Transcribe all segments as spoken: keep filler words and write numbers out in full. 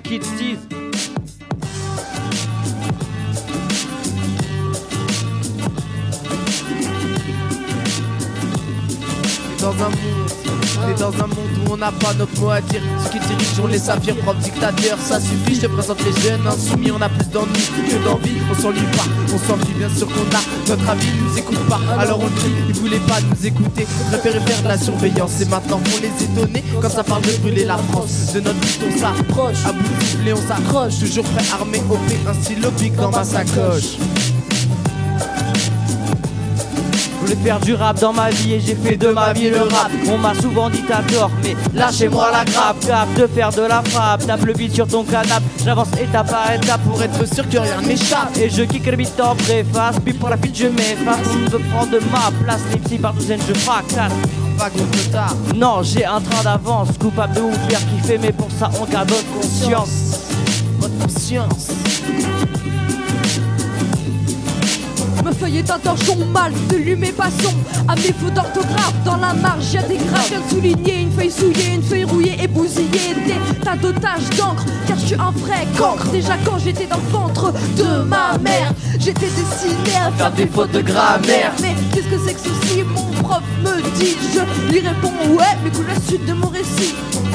Kids Tease. Dans un monde, on est dans un monde où on n'a pas notre mot à dire. Ceux qui dirigent, on les saphir, prof dictateur, ça suffit, je te présente les jeunes insoumis. On a plus d'ennuis que d'envie, on s'ennuie pas, on s'enfuit, bien sûr qu'on a notre avis, ils nous écoutent pas, alors on crie, ils voulaient pas nous écouter, préféraient faire de la surveillance. Et maintenant faut les étonner, quand ça parle de brûler la France. De notre but on s'approche, à bout de sifflet on s'accroche, toujours prêt, armé, O P, un stylo bic dans ma sacoche. Je voulais faire du rap dans ma vie et j'ai fait de ma vie le rap. On m'a souvent dit t'as tort, mais lâchez-moi la grappe. Cap de faire de la frappe, tape le beat sur ton canapé. J'avance étape par étape pour être sûr que rien m'échappe. Et je kick le beat en préface, puis pour la file je m'efface. On veut prendre ma place, les petits par douzaine je fracasse. Pas contre tard. Non, j'ai un train d'avance, coupable de vous faire kiffer, mais pour ça on garde votre conscience. Votre conscience. Ma feuille est un torchon mal de l'humer passons. À mes fautes d'orthographe, dans la marge y'a des graphes bien soulignés. Une feuille souillée, une feuille rouillée et bousillée. Des tas de taches d'encre, car je suis un vrai cancre. Déjà quand j'étais dans le ventre de ma mère, j'étais destiné à faire des fautes de grammaire. Mais qu'est-ce que c'est que ceci, mon prof me dit. Je lui réponds ouais, mais que la suite de mon récit.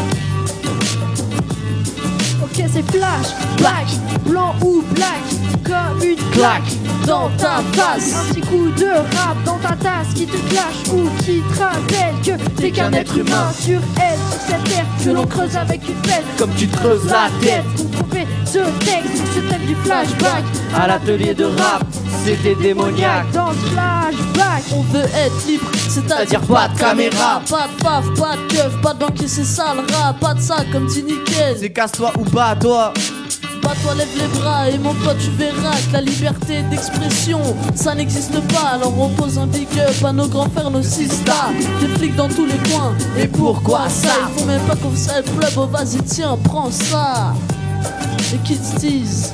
Ok, c'est flash, black, blanc ou black, comme une claque dans ta face. Un petit coup de rap dans ta tasse qui te clash ou qui te rappelle que t'es qu'un être humain sur elle, sur cette terre que l'on creuse avec une pelle. Comme tu te creuses la tête pour trouver ce texte sur ce thème du flashback. À l'atelier de rap, c'était démoniaque. Dans ce flashback, on veut être libre, c'est-à-dire pas de caméra, pas de paf, pas de keuf, pas de banquier, c'est ça le rap, pas de ça comme dit nickel. C'est casse-toi ou pas toi. Bah toi lève les bras et mon pote tu verras que la liberté d'expression ça n'existe pas. Alors on pose un big up à nos grands frères, nos sistas. Des flics dans tous les coins. Et pourquoi ça? Ils font même pas qu'on fasse le club, oh vas-y tiens prends ça. Les Kids Tease.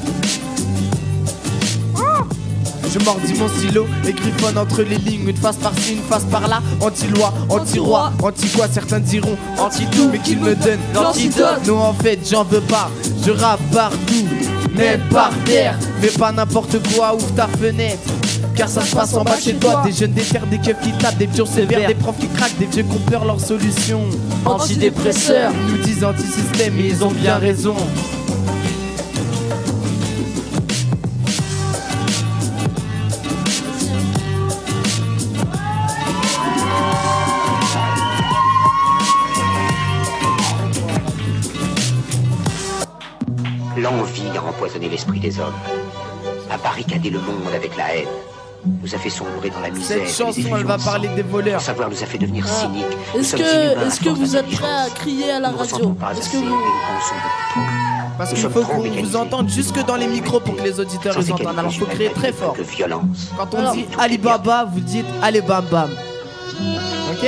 Je mordis mon stylo et griffonne entre les lignes. Une face par-ci, une face par-là. Anti-loi, anti-roi, anti-quoi certains diront. Anti-tout, mais qu'ils me donnent l'antidote. Non en fait j'en veux pas, je rappe partout, même par terre. Mais pas n'importe quoi, ouvre ta fenêtre, car ça se passe en bas chez toi. Des jeunes, des terres, des keufs qui tapent, des pions sévères, des profs qui craquent, des vieux qui ont peur, leur solution antidépresseurs. Ils nous disent anti-système et ils ont bien raison. L'envie a empoisonné l'esprit des hommes, a barricadé le monde avec la haine, nous a fait sombrer dans la misère. Cette chanson, elle va parler des voleurs. Le savoir nous a fait devenir ah. cyniques. Est-ce que, est-ce que vous êtes prêts à crier à la radio? Est-ce que vous... Parce qu'il faut qu'on vous entende jusque dans les micros pour que les auditeurs les entendent. Alors il faut crier très fort. Quand on Alors, dit Alibaba, vous dites allez bam bam. Ok?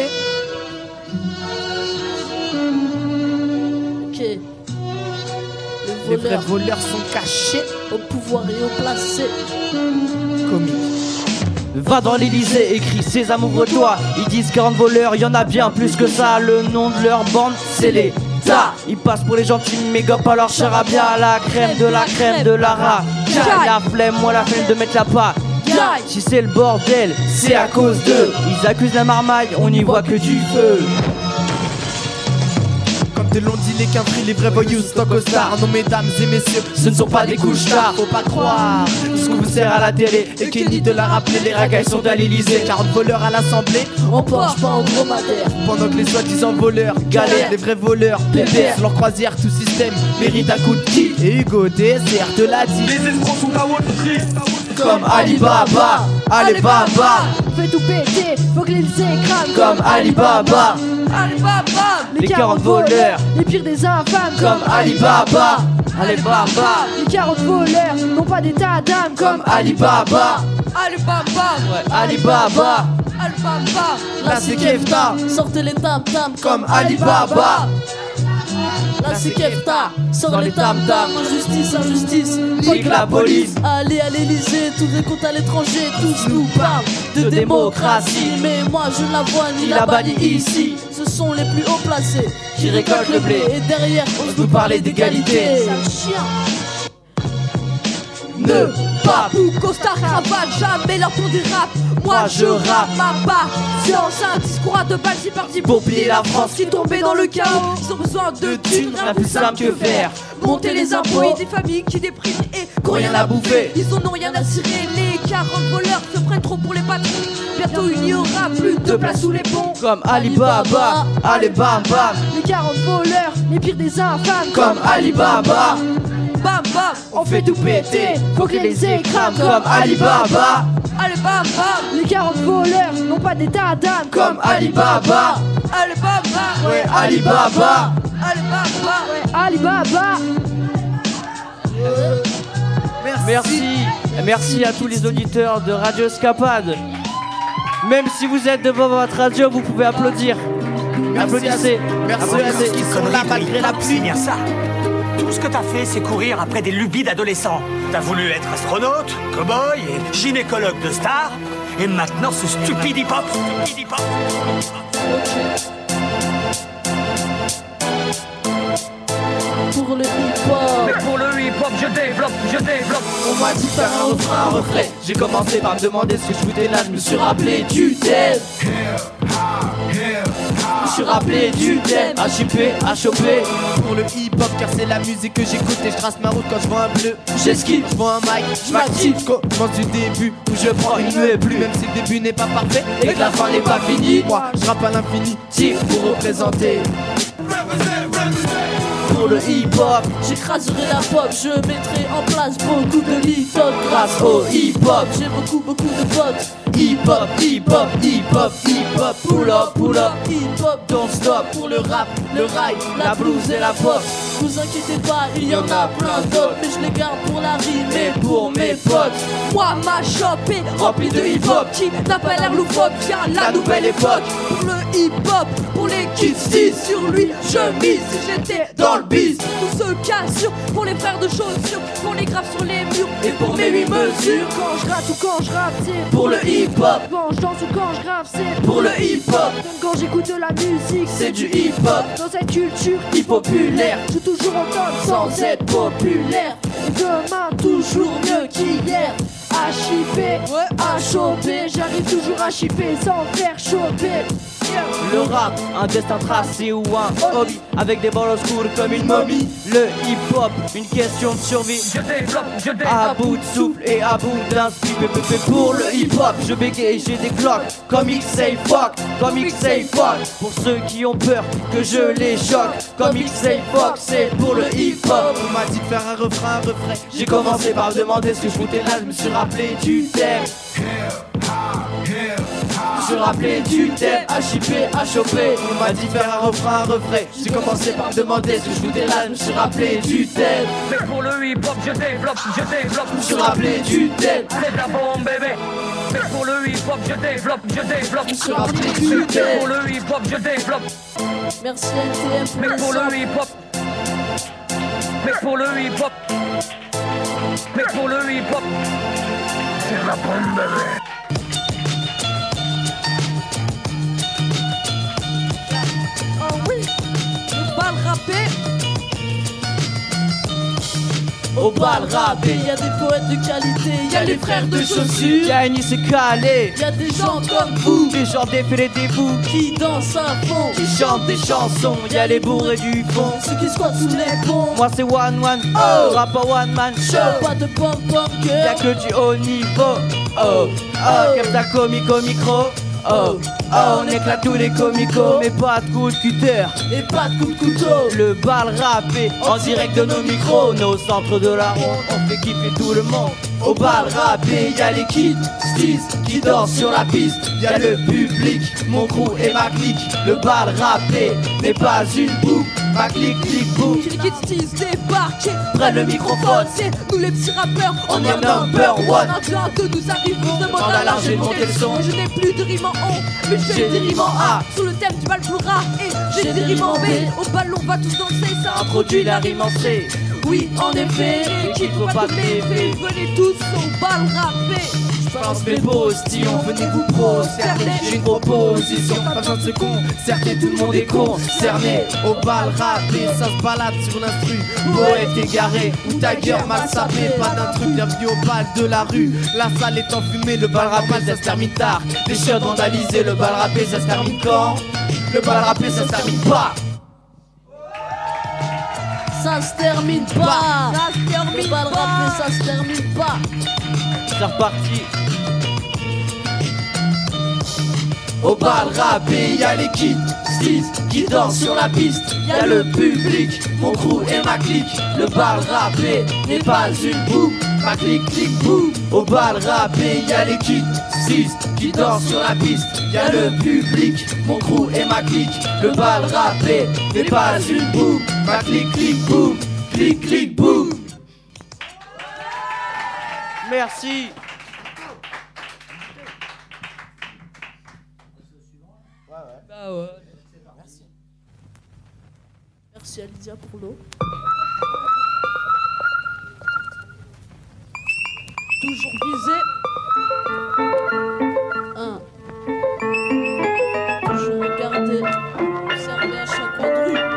Ok. Les vrais voleurs sont cachés au pouvoir et au placé. Comique. Va dans l'Elysée, écris ces amoureux de toi. Ils disent quarante voleurs, y en a bien plus que ça. Le nom de leur bande, c'est les Ta. Ils passent pour les gentils, mais gopent à leur charabia. La crème de la crème de la ra. La flemme, moi la flemme de mettre la pa. Si c'est le bordel, c'est à cause d'eux. Ils accusent la marmaille, on n'y voit que du feu. De l'on dit les quinfris, les vrais voyous, stock au star. Non mesdames et messieurs, ce ne sont pas des couches tard. Faut pas croire ce qu'on vous sert à la télé. Et Kenny de la rappeler, les racailles sont à l'Elysée. quarante voleurs à l'Assemblée, on Porsche pas en dromadaire. Pendant que les soi-disant voleurs galèrent, les vrais voleurs pépèrent. Leur croisière, tout système mérite un coup de kick. Et Hugo D S R te l'a dit. Les escrocs sont à Wall Street. Comme Alibaba, Alibaba. Fais tout péter, faut que l'Elysée crame. Comme Alibaba, Alibaba. Les quarante voleurs, les pires des infâmes. Comme Alibaba, Alibaba. Les quarante voleurs n'ont pas d'état d'âme. Comme Alibaba, Alibaba. Ouais, Alibaba. Alibaba. Là c'est Kefta. Sortez les tam tam comme Alibaba. Là c'est Kefta, sors les tam tam. Injustice, injustice, nique la police. Allez à l'Elysée, tous les comptes à l'étranger. Tous nous parlent de démocratie, mais moi je ne la vois ni la bannie ici. Ce sont les plus haut placés qui récoltent le blé. Et derrière, On nous parlait d'égalité. Sale chien. Ne pas Ou costard, cravate, jamais leur tour des rap. Moi je rappe ma patience. Un discours à deux balles, c'est parti pour plier la France. qui tombait dans le chaos. Ils ont besoin de thunes, Rien plus simple que faire. monter les impôts et des familles qui dépriment et Qu'on rien à bouffer. Ils en ont rien à cirer. Les quarante voleurs se prennent trop pour les patrons. Bientôt il n'y aura plus de place sous les ponts. Comme Alibaba, allez bam bam. Les quarante voleurs, les pires des infâmes. Comme Alibaba, Bam bam, on fait tout péter. Faut qu'ils les écrament. Comme Alibaba, allez bam bam. Les quarante voleurs n'ont pas d'état d'âme. comme Alibaba. Allez bam bam. Ouais, Alibaba. Allez bam bam. Ouais, Alibaba. Merci, merci à tous les auditeurs de Radio Escapade. Même si vous êtes devant votre radio, vous pouvez applaudir. Applaudissez. Merci à Applaudissez. ceux qui sont là malgré la C'est pluie. bien ça. Tout ce que t'as fait, c'est courir après des lubies d'adolescents. T'as voulu être astronaute, cow-boy et gynécologue de star. Et maintenant, ce stupide hip-hop. Stupide hip-hop. Pour le hip-hop. Pour le hip-hop, je développe, je développe. On m'a dit faire un refrain, un refrain. J'ai commencé par me demander ce que je foutais là. Je me suis rappelé du thème. Je me suis rappelé du thème. À chipper, à choper. Pour le hip-hop car c'est la musique que j'écoute et je trace ma route quand je vois un bleu. J'esquive, Je vois un mic, je m'active. m'active. Commence du début où je prends une ne est plus. Même si le début n'est pas parfait Et que la fin n'est pas finie. Moi je rappe à l'infini. Tire pour représenter. Pour le hip-hop, J'écraserai la pop, je mettrai en place beaucoup de lithographes. grâce au hip-hop. J'ai beaucoup, beaucoup de potes. Hip-hop, hip-hop, hip-hop, hip-hop. Pull up, pull up. Hip-hop, Don't stop. Pour le rap, le rail, la blues et la pop. vous inquiétez pas, il y en a plein d'autres. Mais je les garde pour la rime Et pour mes potes, Moi ma shop est rempli de hip-hop. qui n'a pas l'air loufoque. Tiens la, La nouvelle époque. Pour le hip-hop, pour les kids disent sur lui je mise. Si j'étais dans le biz, tout se cassure. Pour les frères de chaussures, pour les graves sur les murs. Et pour mes huit mesures. Quand je gratte ou quand je rappe, c'est Pour le hip-hop, quand je danse ou quand je grave, c'est pour le hip-hop, quand j'écoute de la musique, c'est du hip-hop. dans cette culture Hip populaire, je suis toujours en temps sans être populaire. Et demain toujours mieux qu'hier. À chipper, à choper, j'arrive toujours à chipper sans faire choper. Le rap, un destin tracé ou un hobby. Avec des balles obscures comme une momie. Le hip-hop, une question de survie. Je développe, je À développe. bout de souffle et à bout d'inspi. Pour le hip-hop, je bégaye, j'ai des cloques. Comme X say fuck, comme X say fuck. Pour ceux qui ont peur que je les choque. Comme X say fuck, c'est pour le hip-hop. On m'a dit de faire un refrain, un refrain. J'ai commencé par me demander ce que je foutais là. Je me suis rappelé du thème. Je me suis rappelé du thème. À chipper, à choper. On m'a dit de faire un refrain, un refrain. J'ai commencé par me demander ce que je foutais là. Je me suis rappelé du thème. Mais pour le hip-hop, je développe, je développe. Je me suis rappelé du thème. C'est de la bombe, bébé. Mais pour le hip-hop, je développe, je développe. Je me suis rappelé du Mais thème. pour le hip-hop, je développe. Merci N T M Mais pour pour le le son. hip-hop. Mais pour le hip-hop. Mais pour le hip-hop. C'est de la bombe, bébé. Oh oui, le bal rappé. Au bal rappé. Il y a des poètes de qualité, il Y a les frères de chaussures. Y'a Anis et Calais. Il y a des gens comme vous Des gens défilés des fous. qui dansent à fond, Qui chantent des chansons. Y'a les bourrés du fond. ceux qui squattent sous les ponts. Moi c'est one one. Oh. Rap à one man show. Pas de pom-pom Y'a girl. que du haut niveau. Oh. Oh. Comme ta comico micro. Oh. Oh. On éclate tous les comicos. Mais pas de coup de cutter. Et pas de coup de couteau. Le bal rappé en direct de nos micros. Nos centres de la ronde, on fait kiffer tout le monde. Au bal rappé, y'a les kids, stis qui dansent sur la piste. Y'a le public, mon crew et ma clique. Le bal rappé n'est pas une boucle. Ma clique, clique, boum. Les kids disent débarquer. Prennent le microphone. C'est nous les petits rappeurs. On est number one. Un, deux, un, deux, nous arrivons. Demande On a à largé l'argent monté le son. Je n'ai plus de rime en on, mais je J'ai fais des des rimes en rimes en A. A. Sous le thème du bal plus rare. Et j'ai des rimes en B. Au ballon, on va tous danser. Ça Introduit la rime en C. Oui, en effet, qu'il faut pas de méfait. Venez tous au bal râpé. Pense mes postillons, venez vous prosterner. J'ai une proposition, pas besoin de se concerter, tout le monde est concerné. Au bal râpé, ça se balade sur l'instru. Poète égaré, ou ta gueule mal sapée. Pas d'un truc, bienvenue au bal de la rue. La salle est enfumée, le bal râpé ça se termine tard. Les chiottes vandalisées, le bal râpé ça se termine quand? Le bal râpé ça se termine pas. Ça se termine pas. Ça se termine Le bal pas. râpé, ça se termine pas. C'est reparti. Au bal râpé, y'a les kids, stis qui dansent sur la piste. Y'a le public, mon crew et ma clique. Le bal râpé n'est pas une boum, ma clique clique boum. Au bal râpé, y'a les kids, stis qui dansent sur la piste. Y'a le public, mon crew et ma clique. Le bal râpé n'est pas une boum, ma clique clique boum, clique clique boum. Merci. Bah ouais. Merci. Merci à Lydia pour l'eau. Toujours visé. Un. Toujours regarder, observer à chaque coin de rue.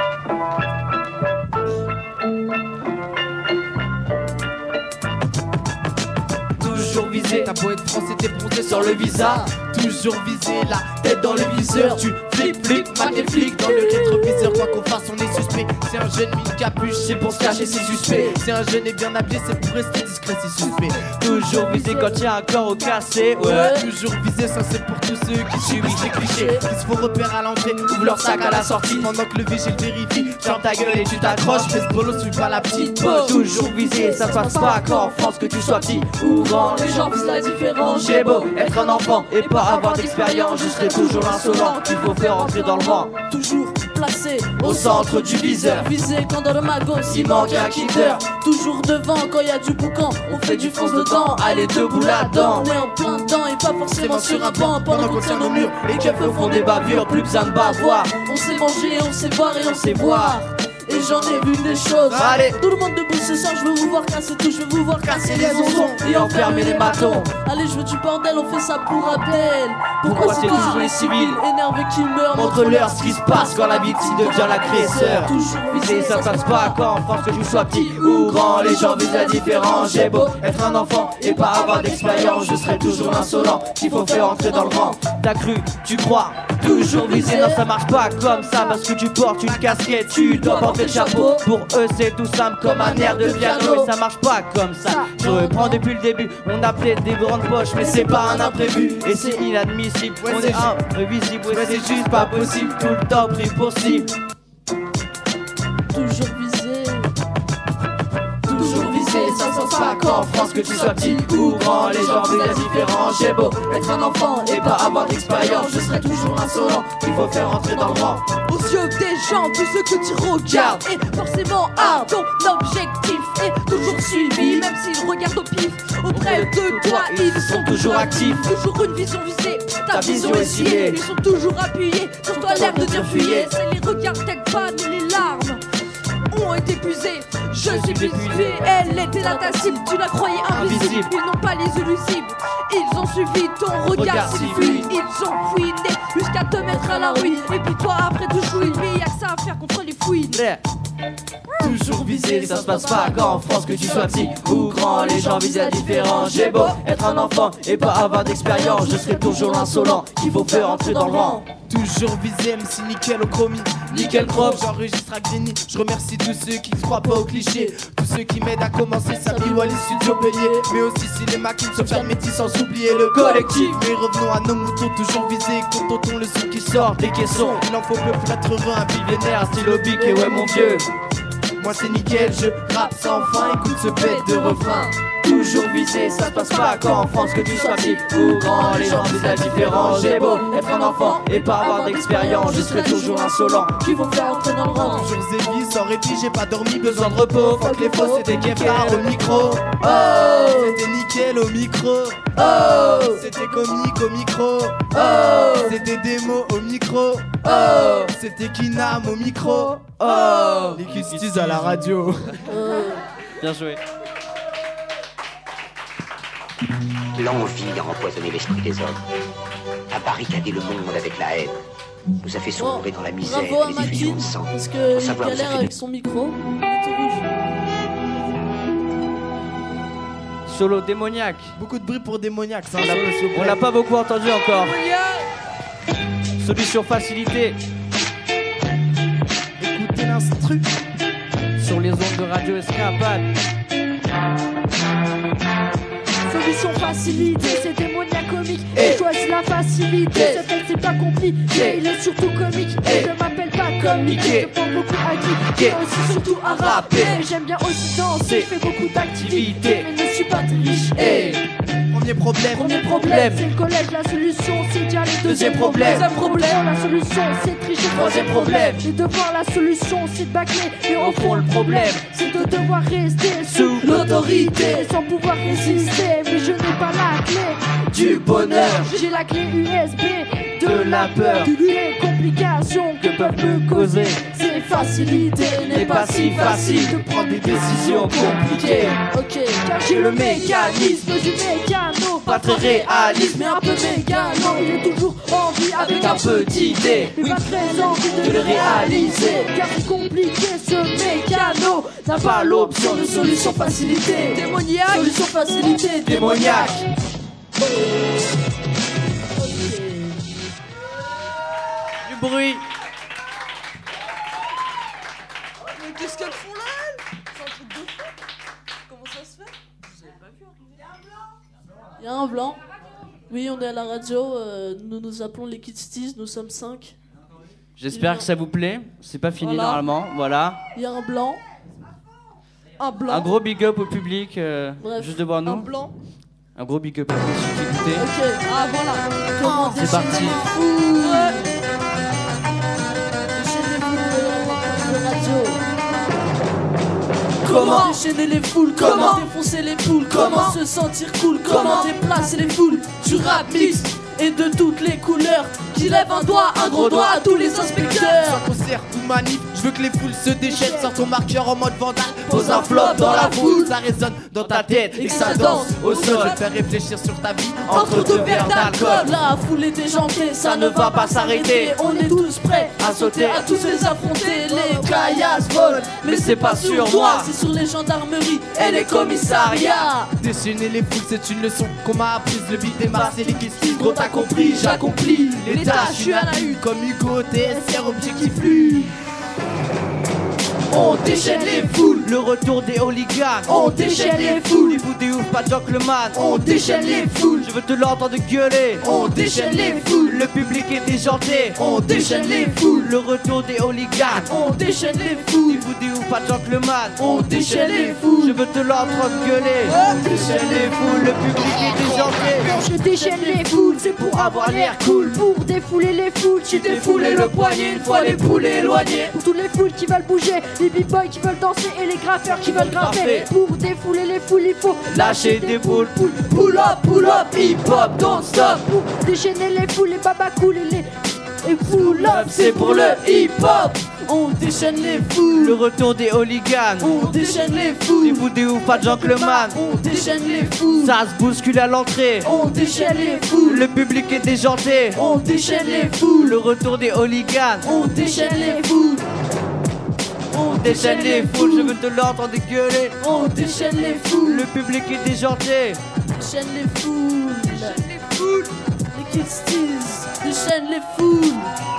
Toujours visé, ta beau être français, t'es bronzé sur le visa. Toujours visé, la tête dans le viseur. Tu flip, flip, mal les flics dans le rétroviseur. Quoi qu'on fasse, on est suspect. C'est un jeune mis capuche, c'est pour se cacher, c'est suspect. C'est un jeune et bien habillé, c'est pour rester discret, c'est suspect. Toujours visé quand il y a un corps au cassé. Ouais. Toujours visé, ça c'est pour tous ceux qui subissent les clichés. Qui se font repérer à l'entrée, ouvrent leur sac à la sortie. Pendant que le vigile vérifie, ferme ta gueule et tu t'accroches. Mais ce bolo, suis pas la petite poche. Toujours visé, ça se passe pas qu'en France, que tu sois petit ou grand. Les gens visent la différence. J'ai beau être un enfant et pas avoir d'expérience, je serai toujours insolent. Il faut faire entrer dans le vent. Toujours placé Au centre du viseur. Visé quand dans le magot Il manque un kinder. Toujours devant quand y a du boucan. On fait du fonce dedans. Allez debout là-dedans. On est en plein dedans et pas forcément sur un banc. Pendant qu'on tient nos murs, Les keufs font des bavures, plus besoin de bavoir. on sait manger, on sait boire et on sait voir. Et j'en ai vu des choses. Allez. Tout le monde debout ce soir, je veux vous voir casser tout, je veux vous voir casser les onzons Et enfermer les matons. Allez, je veux du bordel, on fait ça pour rappel. Pourquoi c'est toujours les civils énervés qui meurent? Montre-leur ce qui se passe quand la victime devient l'agresseur. Toujours Visé, ça se passe pas quand en France, que je sois petit ou grand. Les gens visent la différence. J'ai beau être un enfant et pas avoir d'expérience, je serai toujours l'insolent qu'il faut faire entrer dans le rang. T'as cru, tu crois, toujours visé. Non, ça marche pas comme ça parce que tu portes une casquette, tu dois porter le chapeau. Pour eux, c'est tout simple comme un air de piano. Et ça marche pas comme ça. Je reprends depuis le début. On a peut-être des grandes poches, mais c'est pas un imprévu. Et c'est inadmissible. On est imprévisible, ouais, c'est juste pas possible. Tout le temps pris pour cible. Toujours visé. Toujours visé, ça se passe pas qu'en France, que tu sois petit ou grand. Les gens visent la différence. J'ai beau être un enfant et pas avoir d'expérience, je serai toujours insolent. Il faut faire entrer dans le rang. Aux yeux des gens, tout ce que tu regardes est forcément à ton objectif est toujours suivi, même s'ils regardent au pif. Auprès de toi, ils sont toujours actifs. Toujours une vision visée, ta vision est sciée. Ils sont toujours appuyés sur toi, l'air de dire fuyez. C'est les regards tête panne, les larmes ont été épuisées. Je suis épuisé, elle était là ta cible. Tu la croyais invisible, ils n'ont pas les yeux lucides. Ils ont suivi ton regard si fluide. Ils ont fouiné jusqu'à te mettre à la ruine. Et puis toi après tout chouille, mais y'a que ça à faire contre les fouines. Toujours visé, ça se passe pas qu'en France, que tu sois petit ou grand. Les gens visent la différence. J'ai beau être un enfant et pas avoir d'expérience, je serai toujours l'insolent qu'il faut faire entrer dans le rang. Toujours visé, M C nickel au chromie. Nickel chrome. J'enregistre à Grigny. Je remercie tous ceux qui ne croient pas aux clichés. Tous ceux qui m'aident à commencer sa vie ou à les studios payés. Mais aussi si les maquines se ferment métis sans oublier le collectif. Mais revenons à nos moutons, toujours visés. Contentons le son qui sort des caissons. Il en faut peu pour être heureux, un billionnaire, stylo bic et ouais mon vieux. Moi c'est nickel, je rappe sans fin, écoute ce bête de refrain. toujours visé. Ça se passe pas quand en France que tu sois petit ou grand. Les gens disent la différence. J'ai beau être un enfant et pas avoir d'expérience, je serai toujours insolent. Qui vont faire entrer dans le rang. Toujours zévis, sans répit, j'ai pas dormi, besoin de repos. Fuck les faux, c'était Kefra au micro. Oh, c'était nickel au micro. Oh, c'était comique au micro. Oh, c'était démo au micro. Oh, c'était Kinam au micro. Oh, les Kistis à la radio. Bien joué. L'envie a empoisonné l'esprit des hommes, a barricadé le monde avec la haine, nous a fait sombrer dans la misère Bravo à et les effusions Makin, de sang. parce Faut qu'il savoir nous a galère fait avec son micro. Il est tout rouge. Solo démoniaque. Beaucoup de bruit pour démoniaque, ça. On l'a pas beaucoup entendu encore. Solution facilité. Écoutez l'instru. Sur les ondes de Radio Escapade. Solution facilité, c'est démoniaque comique. J'ai choisi la facilité, ce texte c'est pas compliqué, il est surtout comique. Et je m'appelle pas comique, je prends beaucoup à geek, mais aussi surtout à rapper. J'aime bien aussi danser, je fais beaucoup d'activités, mais ne suis pas triché. Premier problème, Premier problème, c'est le collège, la solution c'est déjà les deuxième problème. Deuxième problème, la solution c'est tricher. Troisième problème, les devoirs, la solution c'est de bâcler. Mais au fond le problème, c'est de devoir rester sous l'autorité sans pouvoir résister. Mais je n'ai pas la clé du bonheur, j'ai la clé U S B de la peur. Les complications que peuvent me causer ces facilités n'est pas si facile de prendre des décisions compliquées. Ok, Car j'ai le mécanisme du mécano, pas très réaliste mais un peu mégalo. Il est toujours en vie avec un petit dé, mais pas très envie de le réaliser. Car c'est compliqué ce mécano, n'a pas l'option de solution facilité. Démoniaque, solution facilité, Démoniaque. Du bruit. Mais qu'est-ce qu'elles font là, elles? C'est un truc de fou. Comment ça se fait? Je l'avais pas vu arriver. Il y a un blanc. Oui, on est à la radio. euh, nous nous appelons les Kidsties. Nous sommes cinq. J'espère que ça vous plaît. C'est pas fini Voilà. normalement. Voilà. Il y a un blanc. Un blanc. Un gros big up au public. euh, Bref, juste devant nous. Un blanc. Un gros big up à tous ceux qui écoutaient. Ok. Ah voilà. Comment C'est parti. Comment déchaîner les foules, comment défoncer les poules, comment se sentir cool, comment déplacer les foules du rap mix et de toutes les couleurs, qui lève un doigt, un gros doigt à tous les inspecteurs. Soit concert ou manif, je veux que les foules se déchaînent. Sors ton marqueur en mode vandale, pose un flop dans la foule. Ça résonne dans ta tête et que ça danse au sol. Je vais te faire réfléchir sur ta vie Entre deux verres d'alcool, la foule est déjantée, ça ne va pas s'arrêter. On est tous prêts à sauter, à tous les affronter. Les caillasses volent, mais c'est pas sur moi, c'est sur les gendarmeries et les commissariats. Déchaîner les foules, c'est une leçon qu'on m'a apprise. Le beat démarre, c'est les questions. Gros, t'as compris, j'accomplis les tâches. Je suis à la une comme Hugo, T S R, objectif lui. On déchaîne les foules, le retour des hooligans. On déchaîne les foules, vous des ouf, pas gentleman. On déchaîne les foules, je veux te l'entendre gueuler. On déchaîne les foules, le public est déjanté. On déchaîne les foules, le retour des hooligans. On déchaîne les foules, vous des ouf, pas gentleman. On déchaîne les foules, je veux te l'entendre gueuler. On déchaîne les foules, le public est déjanté. Quand je déchaîne les foules, c'est pour avoir l'air cool. Pour défouler les foules, j'ai défoulé le poignet une fois les poules éloignées. Pour toutes les foules qui veulent bouger, les b-boys qui veulent danser et les graffeurs qui veulent graffer. Pour défouler les foules, il faut lâcher des boules. Pull, pull up, pull up, hip hop, don't stop. Pour déchaîner les foules, les babas cool et les et pull up, c'est pour le hip hop. On déchaîne les foules, Le retour des hooligans. on déchaîne les Des foules, vous des ouf, pas gentleman. on déchaîne les foules, Ça se bouscule à l'entrée. on déchaîne les foules, Le public est déjanté. on déchaîne les foules, Le retour des hooligans. on déchaîne les foules, On déchaîne les foules, je veux te l'entendre gueuler. on déchaîne les foules, Le public est déjanté. déchaîne les foules, les foules, les Kidsties, déchaîne les foules.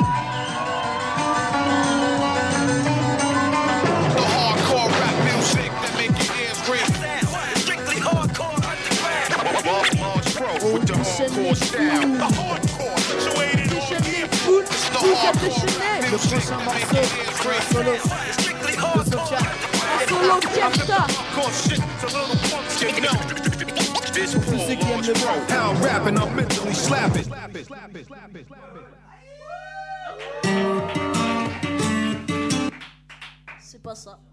The hardcore rap music that make your ears ring. Strictly hardcore underground. Large pro with the hardcore style. The hardcore, situated on Les foules, tout à déchaîner. Le prochain morceau, c'est un solo strictly de hardcore. Sophia. Solo Fiesta. Hardcore shit, it's a little funky, you know. This Pour tous ceux qui aiment le pro. How I'm rapping, I'm mentally slapping. C'est pas ça.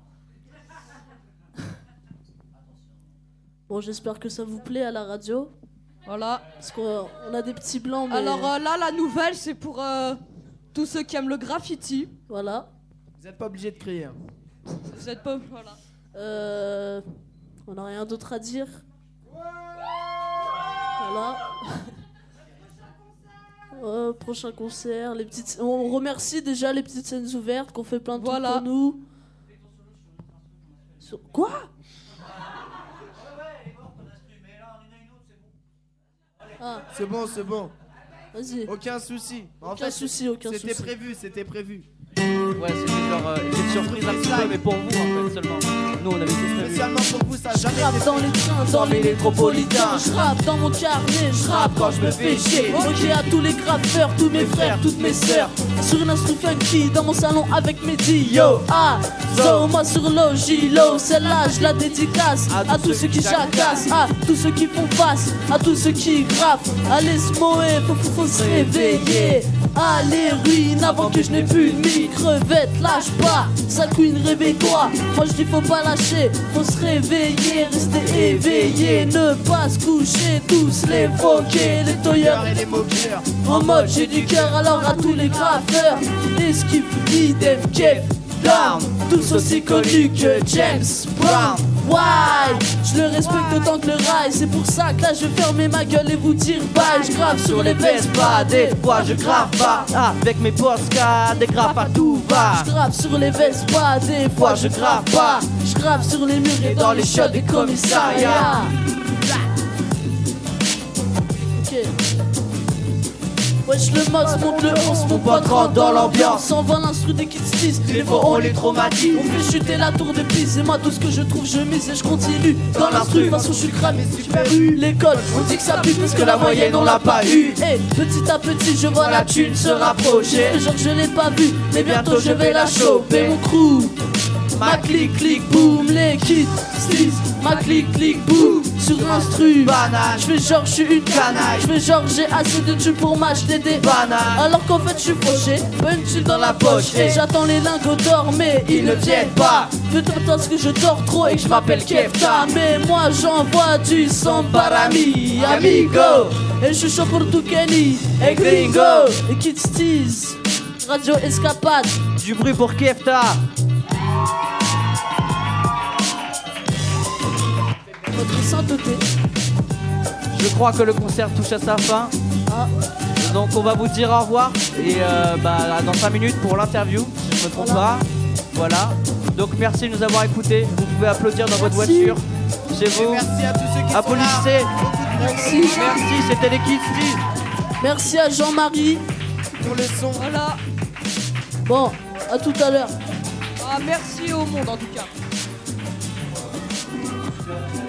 Bon, j'espère que ça vous plaît à la radio. Voilà. Parce qu'on on a des petits blancs. Mais... Alors euh, là, la nouvelle, c'est pour euh, tous ceux qui aiment le graffiti. Voilà. Vous n'êtes pas obligé de crier. Hein. Vous êtes pas... Voilà. Euh, on n'a rien d'autre à dire. Voilà. Euh, prochain concert, les petites... on remercie déjà les petites scènes ouvertes qu'on fait plein de Voilà. trucs pour nous. Sur... Quoi? Ah, C'est bon, c'est bon. vas-y. Aucun souci. En Aucun fait, souci, aucun C'était souci. prévu, c'était prévu. Ouais, c'était genre euh, effet de surprise un petit peu, mais pour vous en fait seulement. Nous on avait tous prévu. Spécialement pour vous, ça a jamais Je rappe été dans les trains, dans les métropolitains. Je rappe dans mon carnet, je rappe quand je me fais chier. Ok à tous les graffeurs, tous mes frères, toutes mes sœurs. Sur une instru funky, dans mon salon avec mes dix. Yo, ah, so, moi sur Logilo. Celle-là, je la dédicace à tous ceux qui jacassent, à tous ceux qui font face, à tous ceux qui rappent. Allez, Smoé, faut, faut, faut se réveiller. Allez, ruine avant que je n'ai plus de mie. Crevette, lâche pas, ça queen, réveille-toi. Moi je dis faut pas lâcher, faut se réveiller, rester éveillé, ne pas se coucher, tous les foquets, les toyeurs et les moqueurs. en mode j'ai du cœur, alors à tous les graffeurs, esquive, idem, kef, down, tous aussi connus que James Brown. Why? Je le respecte autant que le rail, c'est pour ça que là je vais fermer ma gueule et vous dire bye. Je grave sur les Vespa, des fois je grave pas. Avec mes Posca, des graffes à tout va. Je grave sur les Vespa, des fois je grave pas. Je grave sur les murs et dans les chiottes des commissariats. Ok. Wesh le moss monte le onze, mon pote rentre dans l'ambiance. On voit l'instru des kids disent, les faux on les traumatise. On fait chuter la tour de Pise et moi tout ce que je trouve je mise et je continue. Dans l'instru, de toute façon je suis cramé, super eu. L'école, on dit que ça pue parce que la moyenne on l'a pas eu. Et petit à petit je vois la thune se rapprocher. Genre je l'ai pas vu, mais bientôt je vais la choper. Mon crew, ma clic clic boum, les kids disent, ma clic clic boum. Sur l'instru, banane, je fais genre je suis une canaille. Je fais genre j'ai assez de thunes pour m'acheter des bananes. Alors qu'en fait je suis fauché, punch dans la poche. Et j'attends les lingots d'or mais ils ne viennent pas. Peut-être parce que je dors trop et que je m'appelle Kefta. Mais moi j'envoie du son parami, amigo. Et je suis chaud pour tout Kenny et gringo. Et Kids Tease, Radio Escapade. Du bruit pour Kefta. Votre sainteté. Je crois que le concert touche à sa fin. Ah. Donc on va vous dire au revoir. Et euh, bah, dans cinq minutes pour l'interview, si je me trompe Voilà. pas. Voilà. Donc merci de nous avoir écoutés. Vous pouvez applaudir dans votre Merci. voiture, chez Et vous. merci à tous ceux qui Applaudissez. sont là. Merci. Merci, c'était les Kids Steve. Merci à Jean-Marie. Pour le son. Voilà. Bon, à tout à l'heure. Ah, merci au monde en tout cas.